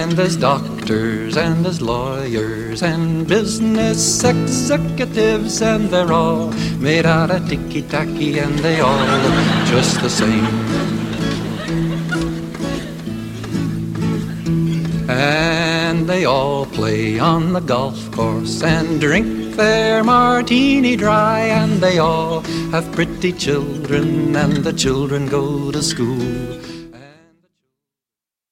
And there's doctors and there's lawyers and business executives, and they're all made out of ticky-tacky, and they all look just the same. And they all play on the golf course and drink their martini dry, and they all have pretty children, and the children go to school.